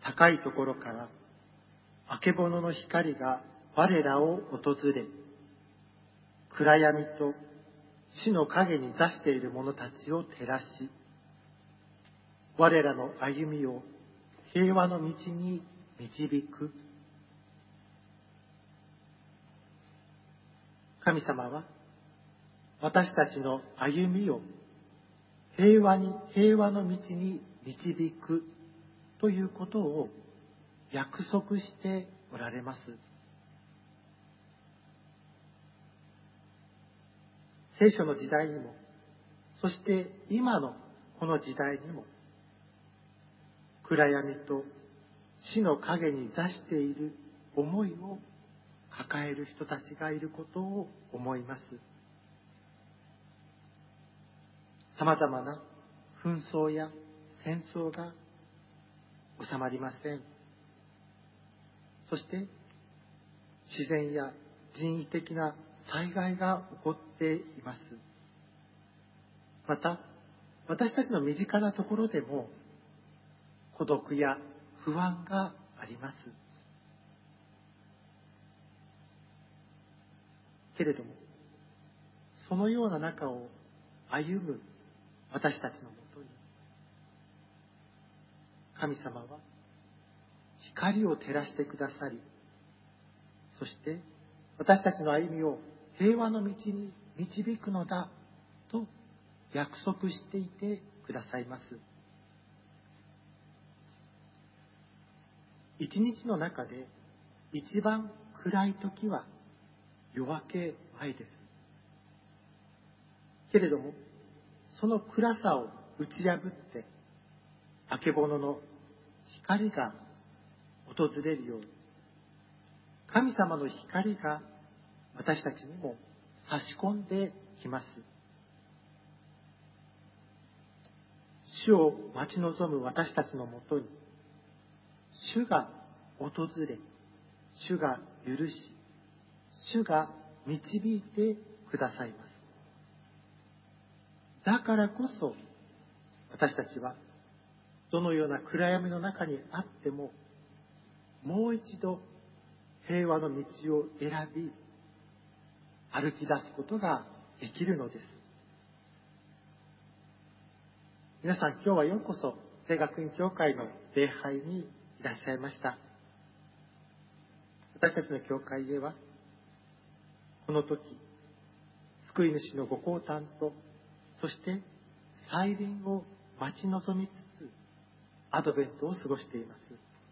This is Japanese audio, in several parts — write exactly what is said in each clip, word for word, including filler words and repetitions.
高いところからあけぼのの光が我らを訪れ、暗闇と死の影に座している者たちを照らし、我らの歩みを平和の道に導く。神様は私たちの歩みを平和に、平和の道に導くということを約束しておられます。聖書の時代にも、そして今のこの時代にも、暗闇と死の影に座している思いを抱える人たちがいることを思います。さまざまな紛争や戦争が収まりません。そして自然や人為的な災害が起こっています。また私たちの身近なところでも孤独や不安があります。けれどもそのような中を歩む私たちのもとに、神様は光を照らしてくださり、そして私たちの歩みを平和の道に導くのだと約束していてくださいます。一日の中で一番暗い時は夜明け前です。けれどもその暗さを打ち破ってあけぼのの光が訪れるように、神様の光が私たちにも差し込んできます。主を待ち望む私たちのもとに、主が訪れ、主が許し、主が導いてくださいます。だからこそ私たちはどのような暗闇の中にあっても、もう一度平和の道を選び歩き出すことができるのです。皆さん、今日はようこそ聖学院教会の礼拝にいらっしゃいました。私たちの教会ではこの時、救い主のご降誕と、そして再臨を待ち望みつつアドベントを過ごしています。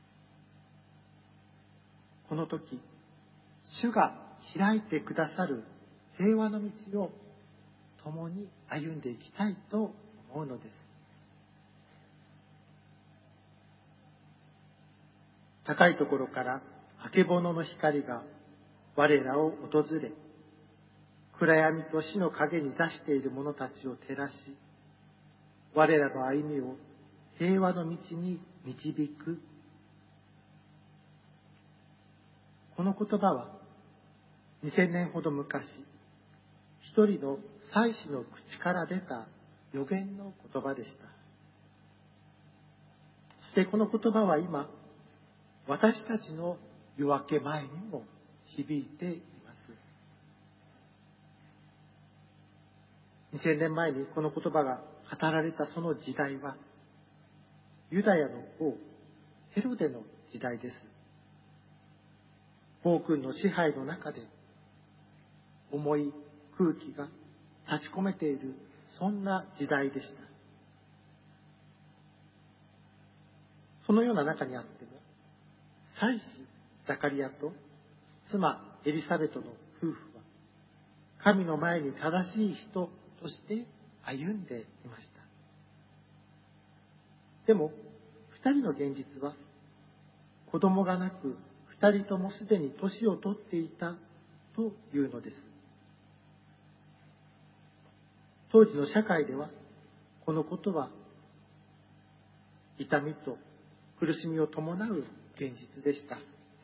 この時、主が開いてくださる平和の道を共に歩んでいきたいと思うのです。高いところからあけぼのの光が我らを訪れ、暗闇と死の影に座している者たちを照らし、我らの歩みを平和の道に導く。この言葉はにせんねんほど昔、一人の祭司の口から出た預言の言葉でした。そしてこの言葉は今、私たちの夜明け前にも響いています。にせんねんまえにこの言葉が語られたその時代は、ユダヤの王ヘロデの時代です。暴君の支配の中で重い空気が立ち込めている、そんな時代でした。そのような中にあっても、祭司ザカリアと妻エリサベトの夫婦は神の前に正しい人として歩んでいました。でも二人の現実は、子供がなく二人ともすでに年を取っていたというのです。当時の社会ではこのことは痛みと苦しみを伴う現実でした。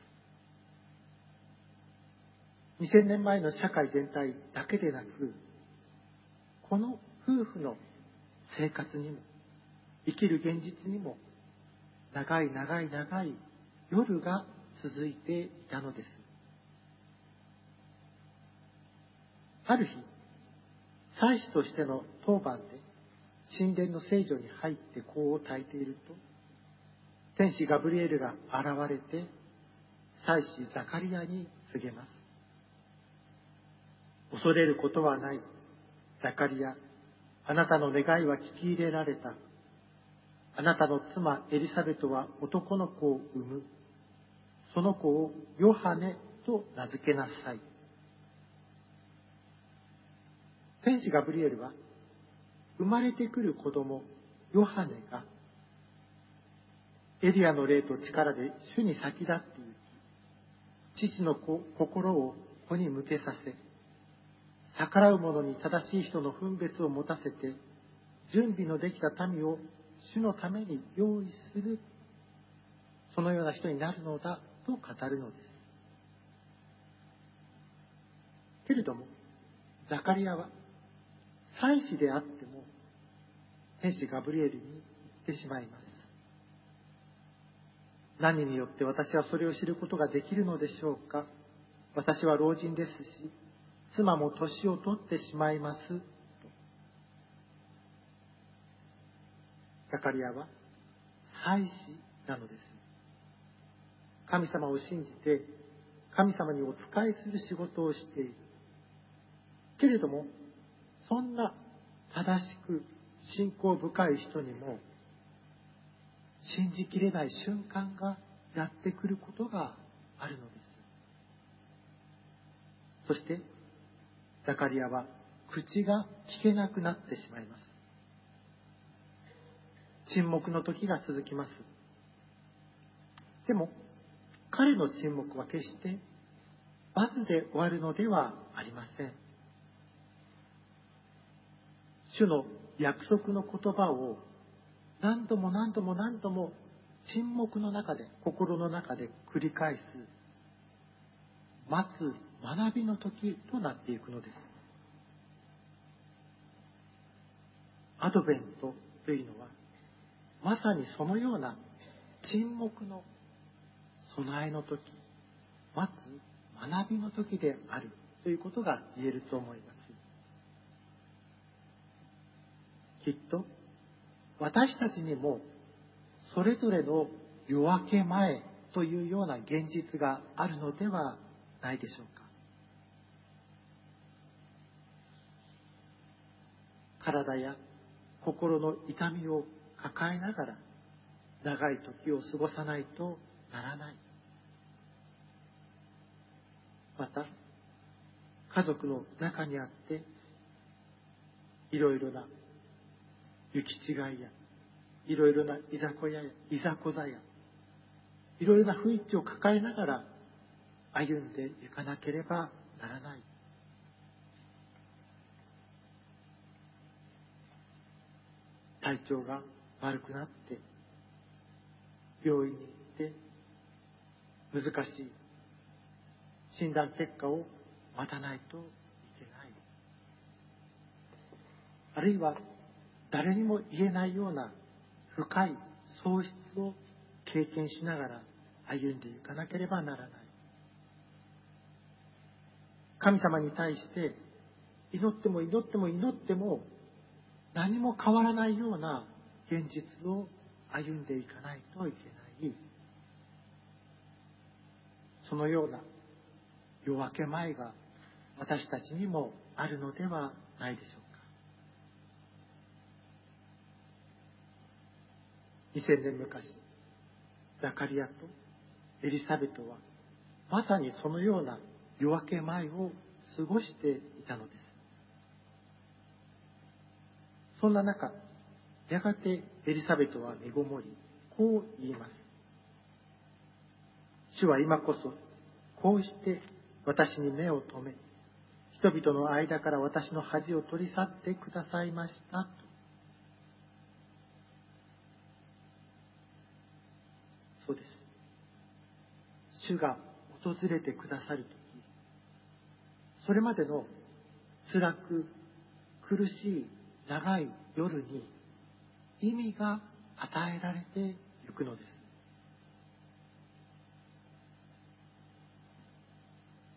にせんねんまえの社会全体だけでなく、この夫婦の生活にも、生きる現実にも長い長い長い夜が続いていたのです。ある日、祭司としての当番で神殿の聖女に入って香を焚いていると、天使ガブリエルが現れて祭司ザカリアに告げます。恐れることはない。ザカリア、あなたの願いは聞き入れられた。あなたの妻エリサベトは男の子を産む。その子をヨハネと名付けなさい。天使ガブリエルは、生まれてくる子供ヨハネがエリアの霊と力で主に先立っていき、父の子心を子に向けさせ、逆らう者に正しい人の分別を持たせて、準備のできた民を主のために用意する、そのような人になるのだと語るのです。けれども、ザカリアは祭司であっても天使ガブリエルに言ってしまいます。何によって私はそれを知ることができるのでしょうか。私は老人ですし、妻も年を取ってしまいます。ザカリアは祭司なのです。神様を信じて神様にお仕えする仕事をしている。けれども、そんな正しく信仰深い人にも信じきれない瞬間がやってくることがあるのです。そしてザカリアは口が聞けなくなってしまいます。沈黙の時が続きます。でも彼の沈黙は決してバツで終わるのではありません。主の約束の言葉を何度も何度も何度も沈黙の中で、心の中で繰り返す、待つ学びの時となっていくのです。アドベントというのは、まさにそのような沈黙の備えの時、待つ学びの時であるということが言えると思います。きっと私たちにもそれぞれの夜明け前というような現実があるのではないでしょうか。体や心の痛みを抱えながら長い時を過ごさないとならない。また家族の中にあっていろいろな行き違いやいろいろないざこややいざこざやいろいろな不一致を抱えながら歩んでいかなければならない。体調が悪くなって病院に行って難しい診断結果を待たないといけない。あるいは誰にも言えないような深い喪失を経験しながら歩んでいかなければならない。神様に対して祈っても祈っても祈っても何も変わらないような現実を歩んでいかないといけない。そのような夜明け前が私たちにもあるのではないでしょうか。にせんねん昔、ザカリアとエリサベトはまさにそのような夜明け前を過ごしていたのです。そんな中、やがてエリザベトは身ごもり、こう言います。主は今こそ、こうして私に目を留め、人々の間から私の恥を取り去ってくださいましたと。そうです。主が訪れてくださるとき、それまでの辛く苦しい長い夜に意味が与えられていくのです。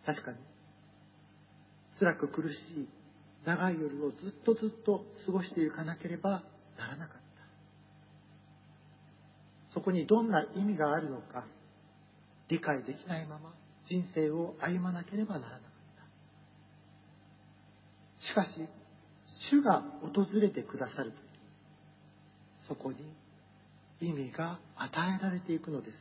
確かに辛く苦しい長い夜をずっとずっと過ごしていかなければならなかった。そこにどんな意味があるのか理解できないまま人生を歩まなければならなかった。しかし主が訪れてくださるとき、そこに意味が与えられていくのです。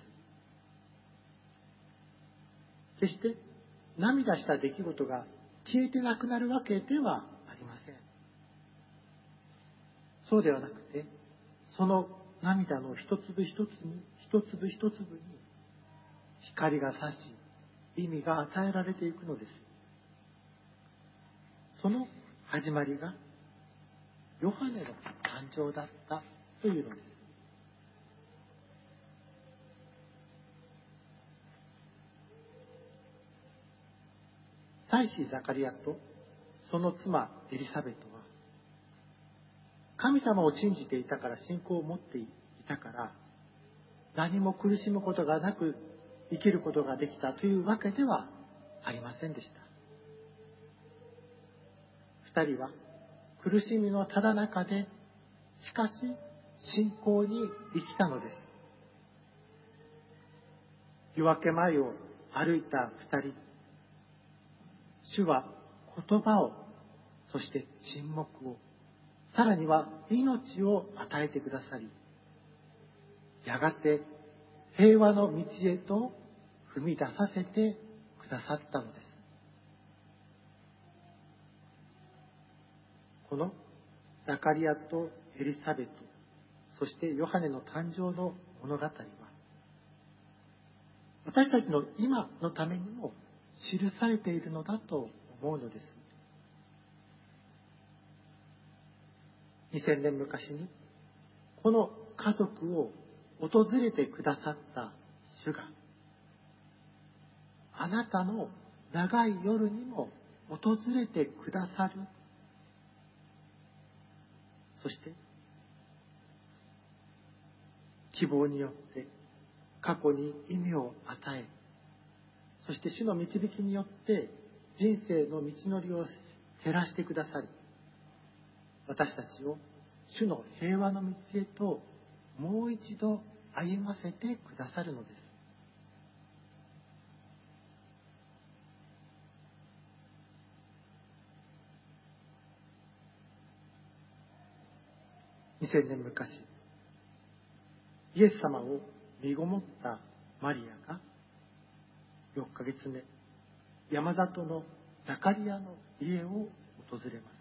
決して涙した出来事が消えてなくなるわけではありません。そうではなくて、その涙の一粒一つに、一粒一粒に光が差し、意味が与えられていくのです。その始まりがヨハネの誕生だったというのです。祭司ザカリアとその妻エリサベトは、神様を信じていたから、信仰を持っていたから、何も苦しむことがなく生きることができたというわけではありませんでした。二人は苦しみのただ中で、しかし信仰に生きたのです。夜明け前を歩いた二人、主は言葉を、そして沈黙を、さらには命を与えてくださり、やがて平和の道へと踏み出させてくださったのです。このザカリアとエリサベト、そしてヨハネの誕生の物語は、私たちの今のためにも記されているのだと思うのです。にせんねん昔にこの家族を訪れてくださった主が、あなたの長い夜にも訪れてくださる。そして希望によって過去に意味を与え、そして主の導きによって人生の道のりを照らしてくださり、私たちを主の平和の道へともう一度歩ませてくださるのです。にせんねん昔、イエス様を身ごもったマリアがろっかげつめ、山里のザカリアの家を訪れます。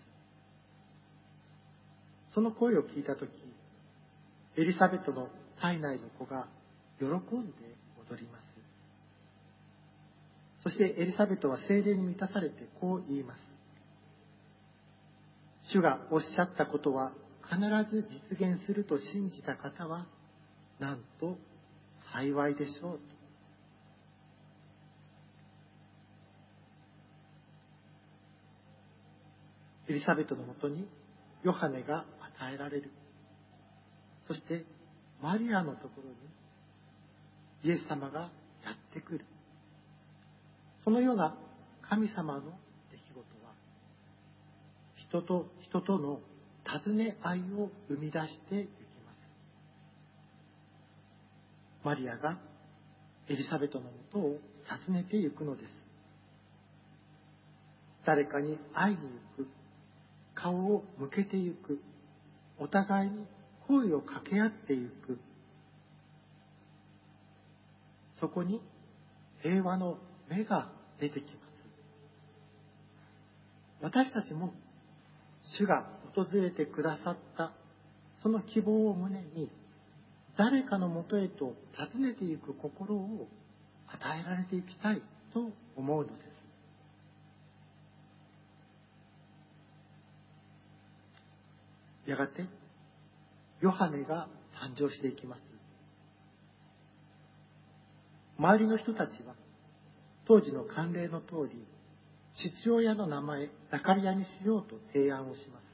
その声を聞いたとき、エリサベトの体内の子が喜んで踊ります。そしてエリサベトは聖霊に満たされてこう言います。主がおっしゃったことは必ず実現すると信じた方は、なんと幸いでしょうと。エリザベトのもとにヨハネが与えられる。そしてマリアのところにイエス様がやってくる。そのような神様の出来事は、人と人との尋ね合いを生み出していきます。マリアがエリザベトのもとを訪ねていくのです。誰かに会いに行く、顔を向けていく、お互いに声を掛け合っていく。そこに平和の芽が出てきます。私たちも主が訪れてくださったその希望を胸に、誰かのもとへと訪ねていく心を与えられていきたいと思うのです。やがてヨハネが誕生していきます。周りの人たちは当時の慣例の通り、父親の名前ザカリアにしようと提案をします。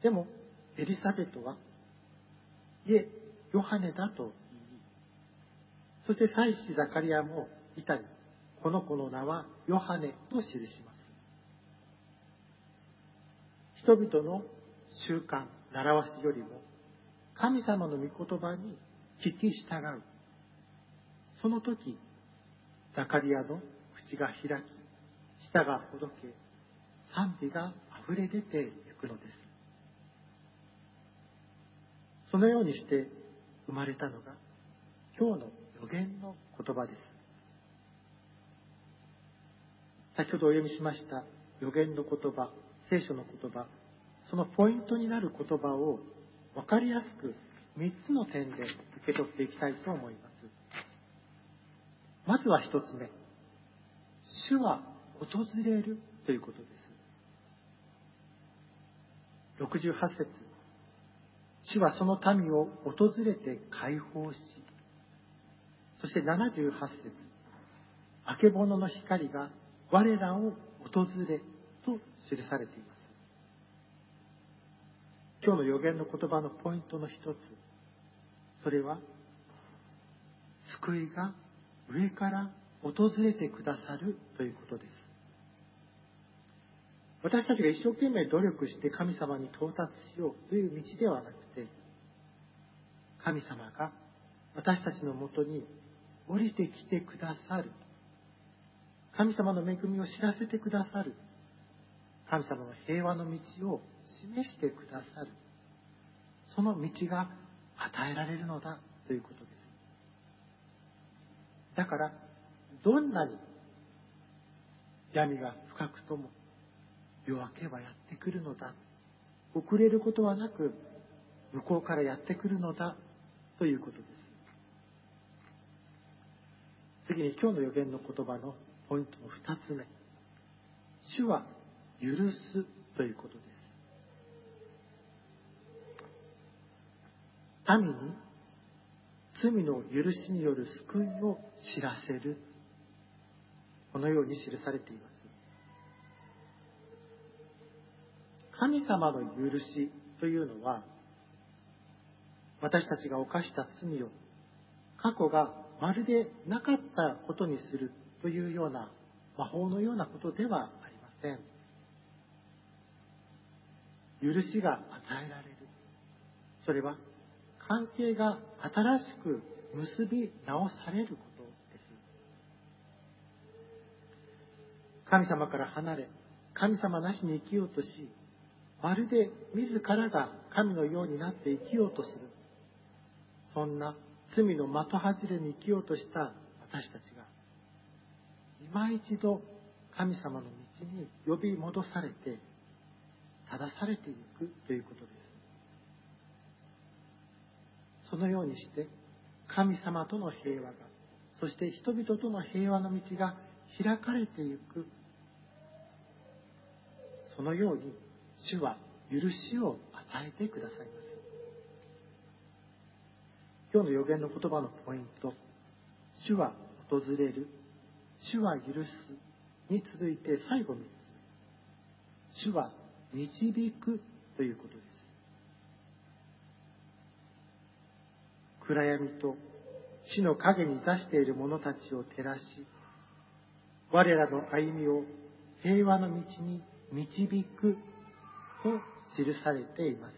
でもエリサベトはいえ、ヨハネだと言い、そして祭司ザカリアも板にこの子の名はヨハネと記します。人々の習慣、習わしよりも、神様の御言葉に聞き従う。その時、ザカリアの口が開き、舌がほどけ、賛美が溢れ出ていくのです。そのようにして生まれたのが、今日の予言の言葉です。先ほどお読みしました予言の言葉、聖書の言葉、そのポイントになる言葉を分かりやすくみっつの点で受け取っていきたいと思います。まずは一つ目、主は訪れるということです。ろくじゅうはち節、主はその民を訪れて解放し、そしてななじゅうはち節、あけぼのの光が我らを訪れと記されています。今日の予言の言葉のポイントの一つ、それは救いが上から訪れてくださるということです。私たちが一生懸命努力して神様に到達しようという道ではなくて、神様が私たちのもとに降りてきてくださる、神様の恵みを知らせてくださる、神様の平和の道を示してくださる、その道が与えられるのだということです。だからどんなに闇が深くとも夜明けはやってくるのだ、遅れることはなく向こうからやってくるのだということです。次に今日の予言の言葉のポイントの二つ目、主は許すということです。民に罪の許しによる救いを知らせる、このように記されています。神様の許しというのは、私たちが犯した罪を過去がまるでなかったことにするというような魔法のようなことではありません。許しが与えられる、それは関係が新しく結び直されることです。神様から離れ、神様なしに生きようとし、まるで自らが神のようになって生きようとする、そんな罪の的外れに生きようとした私たちが、今一度神様の道に呼び戻されて正されていくということです。そのようにして神様との平和が、そして人々との平和の道が開かれていく、そのように主は許しを与えてくださいます。今日の予言の言葉のポイント、主は訪れる、主は許すに続いて最後に、主は導くということです。暗闇と死の影に座している者たちを照らし、我らの歩みを平和の道に導くと記されています。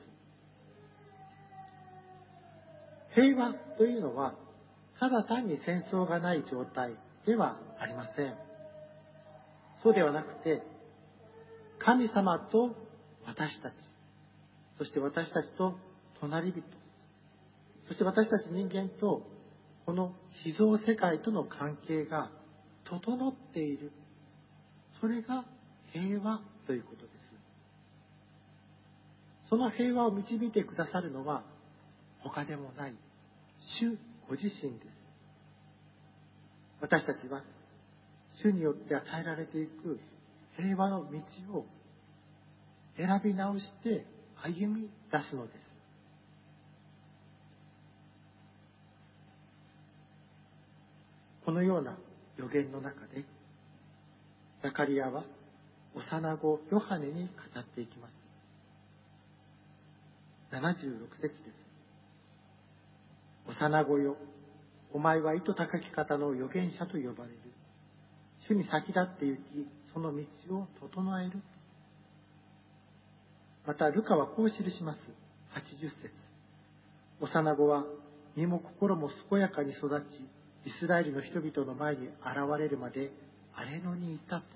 平和というのは、ただ単に戦争がない状態ではありません。そうではなくて、神様と私たち、そして私たちと隣人、そして私たち人間とこの被造世界との関係が整っている、それが平和ということです。その平和を導いてくださるのは他でもない主ご自身です。私たちは主によって与えられていく平和の道を選び直して歩み出すのです。このような予言の中で、ザカリアは幼子ヨハネに語っていきます。ななじゅうろく節です。幼子よ、お前は糸高き方の預言者と呼ばれる。 主に先立って行き、その道を整える。また、ルカはこう記します。はちじゅっ節。幼子は身も心も健やかに育ち、イスラエルの人々の前に現れるまで荒野にいたと。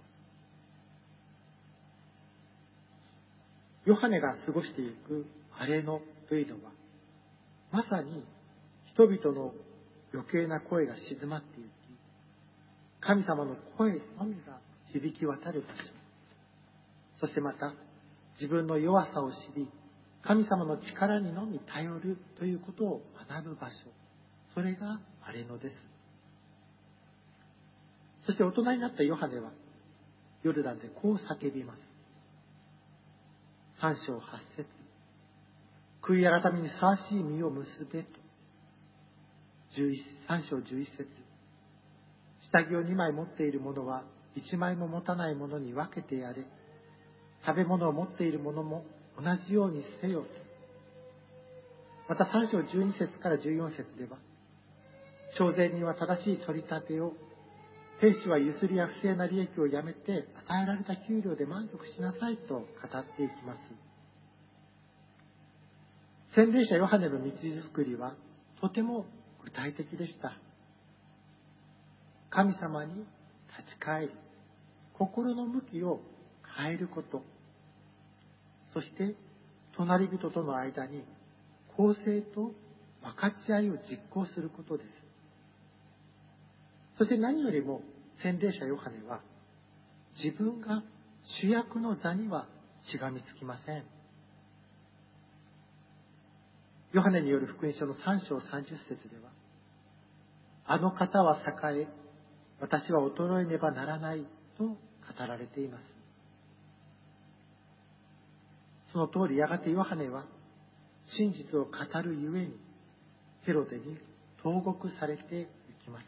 ヨハネが過ごしていく荒野というのは、まさに人々の余計な声が静まっていき、神様の声のみが響き渡る場所。そしてまた、自分の弱さを知り、神様の力にのみ頼るということを学ぶ場所。それが荒野です。そして大人になったヨハネは、ヨルダンでこう叫びます。三章八節。悔い改めにふさわしい実を結べと。三章十一節。下着を二枚持っている者は一枚も持たない者に分けてやれ。食べ物を持っている者も同じようにせよと。また三章十二節から十四節では、徴税人は正しい取り立てを、兵士はゆすりや不正な利益をやめて与えられた給料で満足しなさいと語っていきます。洗礼者ヨハネの道作りはとても具体的でした。神様に立ち返り、心の向きを変えること、そして隣人との間に公正と分かち合いを実行することです。そして何よりも洗礼者ヨハネは自分が主役の座にはしがみつきません。ヨハネによる福音書のさん章さんじゅっ節では、あの方は栄え、私は衰えねばならないと語られています。その通り、やがてヨハネは真実を語るゆえにヘロデに投獄されていきます。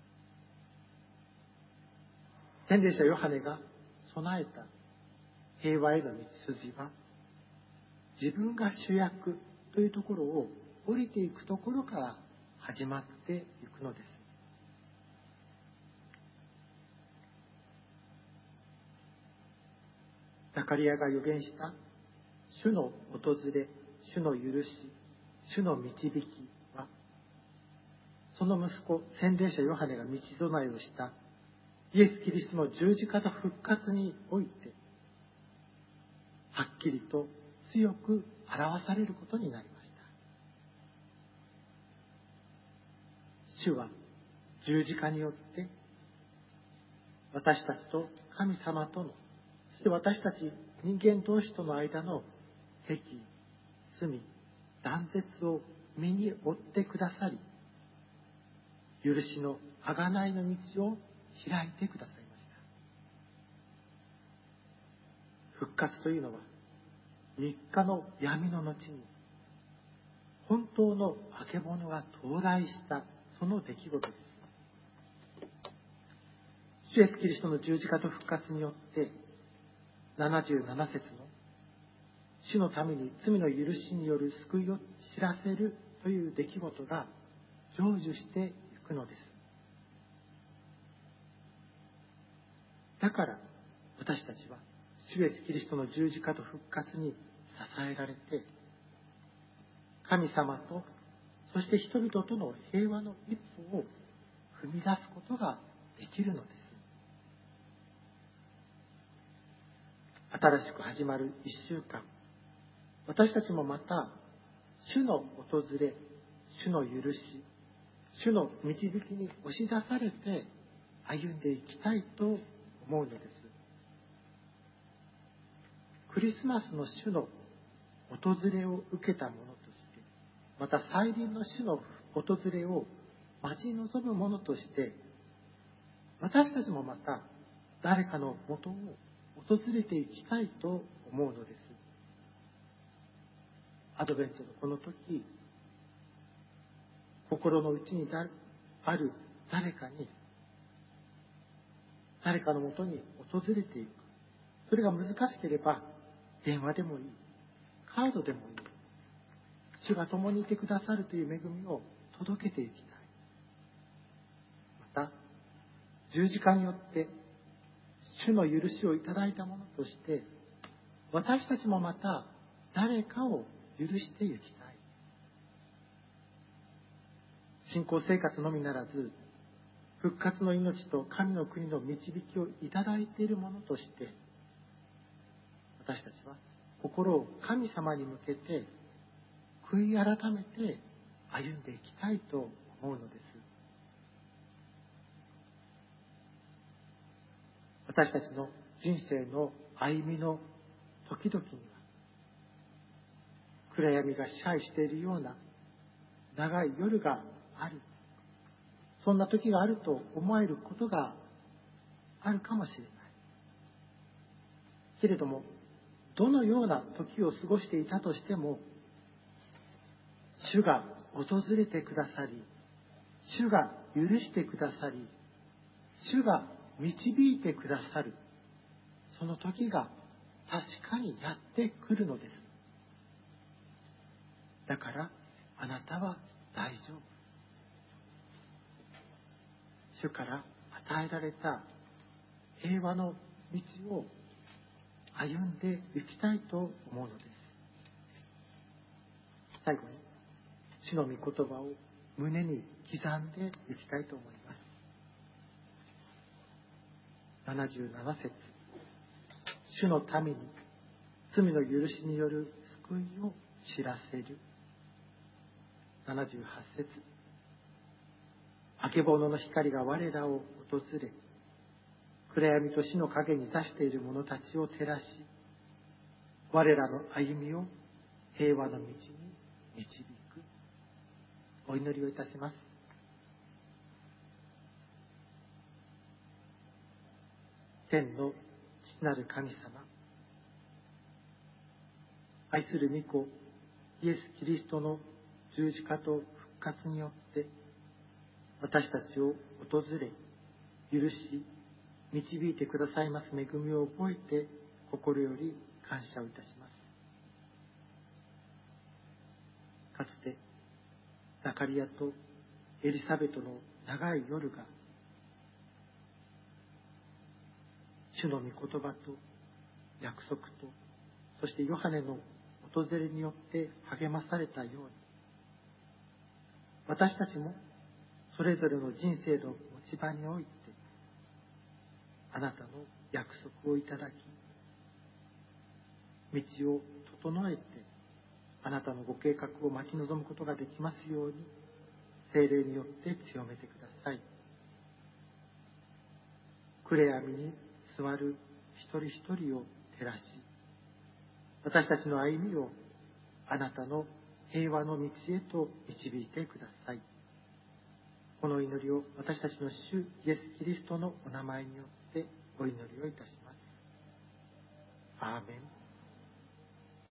洗礼者ヨハネが備えた平和への道筋は、自分が主役というところを降りていくところから始まっていくのです。ザカリアが預言した主の訪れ、主の許し、主の導きは、その息子洗礼者ヨハネが道備えをしたイエス・キリストの十字架と復活において、はっきりと強く表されることになりました。主は十字架によって私たちと神様との、そして私たち人間同士との間の敵、罪、断絶を身に負ってくださり、許しの贖いの道を開いてくださいました。復活というのは、三日の闇の後に本当のあけぼのが到来したその出来事です。主イエスキリストの十字架と復活によってななじゅうなな節の主のために罪の許しによる救いを知らせるという出来事が成就していくのです。だから私たちは主イエスキリストの十字架と復活に支えられて、神様とそして人々との平和の一歩を踏み出すことができるのです。新しく始まる一週間、私たちもまた主の訪れ、主の許し、主の導きに押し出されて歩んでいきたいと思うのです。クリスマスの主の訪れを受けたものとして、また再臨の主の訪れを待ち望むものとして、私たちもまた誰かのもとを訪れていきたいと思うのです。アドベントのこの時、心の内にある誰かに、誰かのもとに訪れていく。それが難しければ、電話でもいい、カードでもいい。主が共にいてくださるという恵みを届けていきたい。また、十字架によって主の許しをいただいたものとして、私たちもまた誰かを許してゆきたい。信仰生活のみならず、復活の命と神の国の導きをいただいているものとして、私たちは心を神様に向けて悔い改めて歩んでいきたいと思うのです。私たちの人生の歩みの時々には、暗闇が支配しているような長い夜がある。そんな時があると思えることがあるかもしれない。けれども、どのような時を過ごしていたとしても、主が訪れてくださり、主が許してくださり、主が導いてくださる、その時が確かにやってくるのです。だからあなたは大丈夫。主から与えられた平和の道を歩んでいきたいと思うのです。最後に、主の御言葉を胸に刻んでいきたいと思います。ななじゅうなな節、主の民に罪の許しによる救いを知らせる。ななじゅうはち節、あけぼのの光が我らを訪れ、暗闇と死の影に座している者たちを照らし、我らの歩みを平和の道に導く。お祈りをいたします。天の父なる神様、愛する御子イエス・キリストの十字架と復活によって私たちを訪れ、許し導いてくださいます恵みを覚えて心より感謝をいたします。かつてザカリアとエリサベトの長い夜が主の御言葉と約束と、そしてヨハネの訪れによって励まされたように、私たちもそれぞれの人生の持ち場においてあなたの約束をいただき、道を整えてあなたのご計画を待ち望むことができますように、聖霊によって強めてください。暗闇に座る一人一人を照らし、私たちの歩みをあなたの平和の道へと導いてください。この祈りを私たちの主イエス・キリストのお名前によってお祈りをいたします。アーメン。